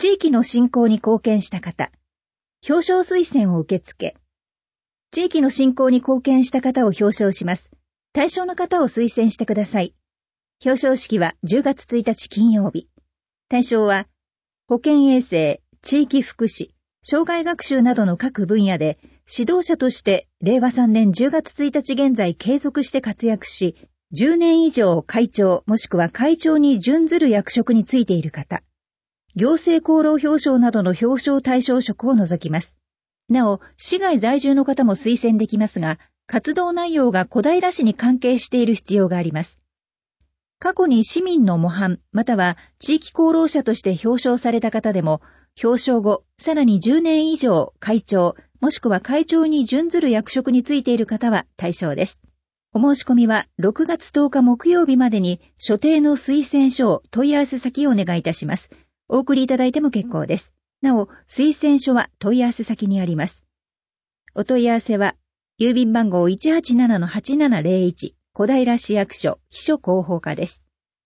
地域の振興に貢献した方、表彰推薦を受付。地域の振興に貢献した方を表彰します。対象の方を推薦してください。表彰式は10月1日金曜日。対象は、保健衛生、地域福祉、障害学習などの各分野で、指導者として令和3年10月1日現在継続して活躍し、10年以上会長もしくは会長に準ずる役職についている方、行政功労表彰などの表彰対象職を除きます。なお、市外在住の方も推薦できますが、活動内容が小平市に関係している必要があります。過去に市民の模範または地域功労者として表彰された方でも、表彰後、さらに10年以上会長もしくは会長に準ずる役職についている方は対象です。お申し込みは6月10日木曜日までに所定の推薦書を問い合わせ先をお願いいたします。お送りいただいても結構です。なお、推薦書は問い合わせ先にあります。お問い合わせは、郵便番号 187-8701 小平市役所秘書広報課です。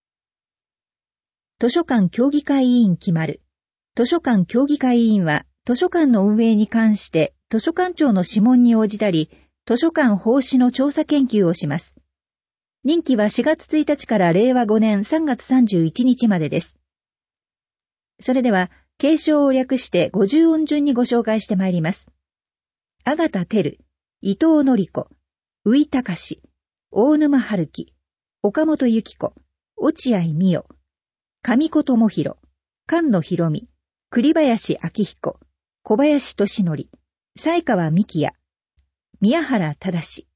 図書館協議会委員決まる。図書館協議会委員は、図書館の運営に関して図書館長の諮問に応じたり、図書館奉仕の調査研究をします。任期は4月1日から令和5年3月31日までです。それでは、継承を略して50音順にご紹介してまいります。阿形照、伊藤典子、宇井隆、大沼春樹、岡本由紀子、落合美代、上子智弘、菅野博美、栗林明彦、小林俊則、犀川幹也、宮原正。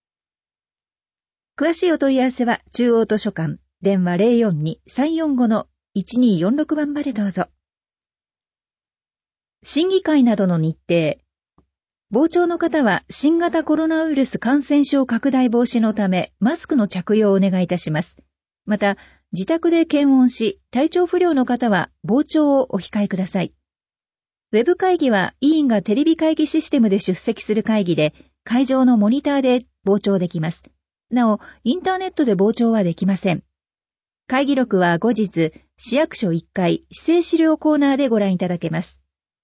詳しいお問い合わせは中央図書館電話 042-345-1246 番までどうぞ。審議会などの日程。傍聴の方は新型コロナウイルス感染症拡大防止のためマスクの着用をお願いいたします。また、自宅で検温し、体調不良の方は傍聴をお控えください。ウェブ会議は委員がテレビ会議システムで出席する会議で、会場のモニターで傍聴できます。なお、インターネットで傍聴はできません。会議録は後日、市役所1階市政資料コーナーでご覧いただけます。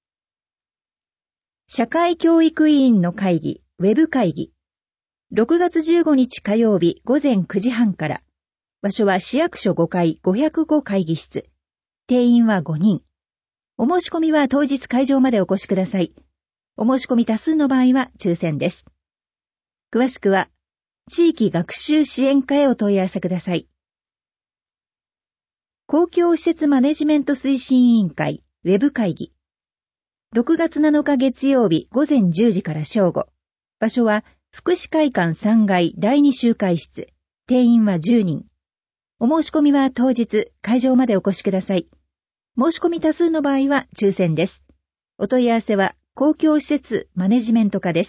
社会教育委員の会議、ウェブ会議。6月15日火曜日午前9時半から。場所は市役所5階505会議室。定員は5人。お申し込みは当日会場までお越しください。お申し込み多数の場合は抽選です。詳しくは、地域学習支援課へお問い合わせください。公共施設マネジメント推進委員会、ウェブ会議。6月7日月曜日午前10時から正午。場所は福祉会館3階第2集会室。定員は10人。お申し込みは当日会場までお越しください。申し込み多数の場合は抽選です。お問い合わせは公共施設マネジメント課です。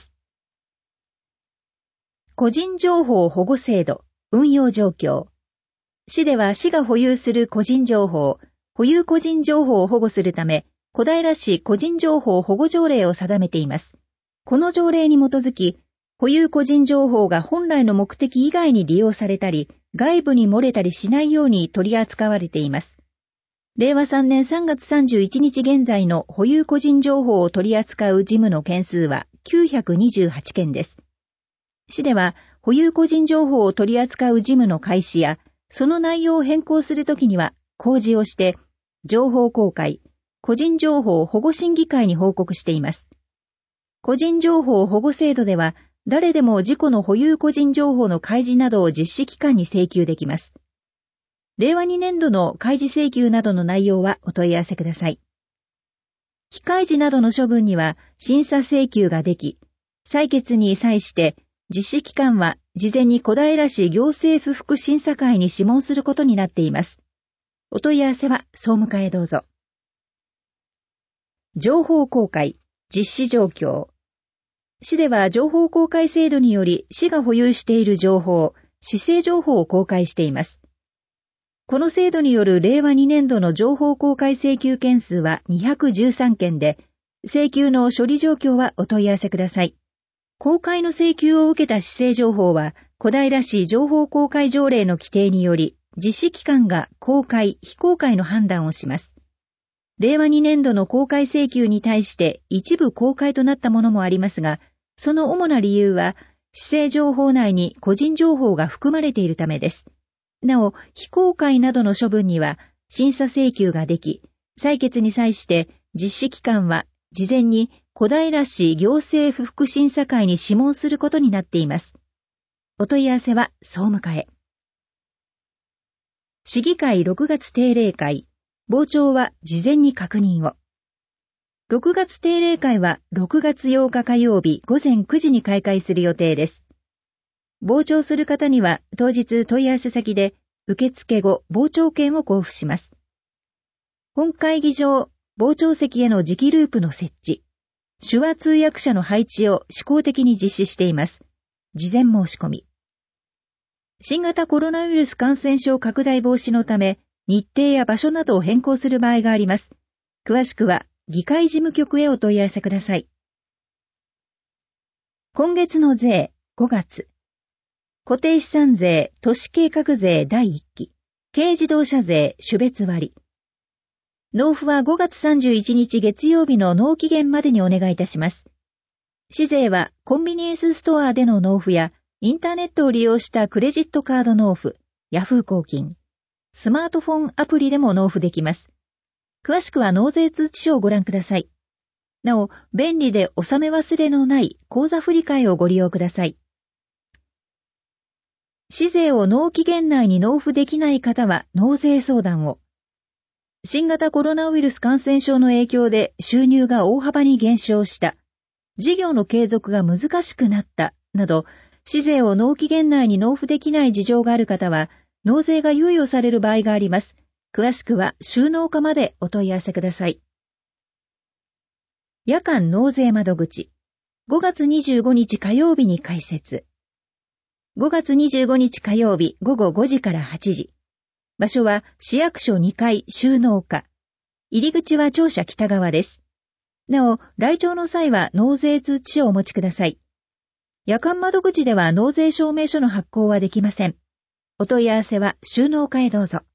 個人情報保護制度運用状況。市では市が保有する個人情報、保有個人情報を保護するため、小平市個人情報保護条例を定めています。この条例に基づき、保有個人情報が本来の目的以外に利用されたり、外部に漏れたりしないように取り扱われています。令和3年3月31日現在の保有個人情報を取り扱う事務の件数は928件です。市では、保有個人情報を取り扱う事務の開始や、その内容を変更するときには、公示をして、情報公開、個人情報保護審議会に報告しています。個人情報保護制度では、誰でも自己の保有個人情報の開示などを実施機関に請求できます。令和2年度の開示請求などの内容はお問い合わせください。非開示などの処分には審査請求ができ、採決に際して実施機関は事前に小平市行政不服審査会に諮問することになっています。お問い合わせは総務課へどうぞ。情報公開、実施状況。市では情報公開制度により市が保有している情報、市政情報を公開しています。この制度による令和2年度の情報公開請求件数は213件で、請求の処理状況はお問い合わせください。公開の請求を受けた市政情報は、小平市情報公開条例の規定により、実施機関が公開・非公開の判断をします。 令和2年度の公開請求に対して一部公開となったものもありますが、その主な理由は、施政情報内に個人情報が含まれているためです。なお、非公開などの処分には審査請求ができ、採決に際して実施機関は事前に小平市行政不服審査会に諮問することになっています。お問い合わせは総務課へ。市議会6月定例会、傍聴は事前に確認を。6月定例会は6月8日火曜日午前9時に開会する予定です。傍聴する方には当日問い合わせ先で受付後傍聴券を交付します。本会議場、傍聴席への磁気ループの設置、手話通訳者の配置を試行的に実施しています。事前申し込み。新型コロナウイルス感染症拡大防止のため、日程や場所などを変更する場合があります。詳しくは、議会事務局へお問い合わせください。今月の税、5月。固定資産税、都市計画税第1期、軽自動車税、種別割。納付は5月31日月曜日の納期限までにお願いいたします。市税はコンビニエンスストアでの納付や、インターネットを利用したクレジットカード納付、ヤフー公金、スマートフォンアプリでも納付できます。詳しくは納税通知書をご覧ください。なお、便利で納め忘れのない口座振替をご利用ください。市税を納期限内に納付できない方は納税相談を。新型コロナウイルス感染症の影響で収入が大幅に減少した、事業の継続が難しくなった、など、市税を納期限内に納付できない事情がある方は、納税が猶予される場合があります。詳しくは収納課までお問い合わせください。夜間納税窓口。5月25日火曜日に開設。5月25日火曜日午後5時から8時。場所は市役所2階収納課。入り口は庁舎北側です。なお、来庁の際は納税通知書をお持ちください。夜間窓口では納税証明書の発行はできません。お問い合わせは収納課へどうぞ。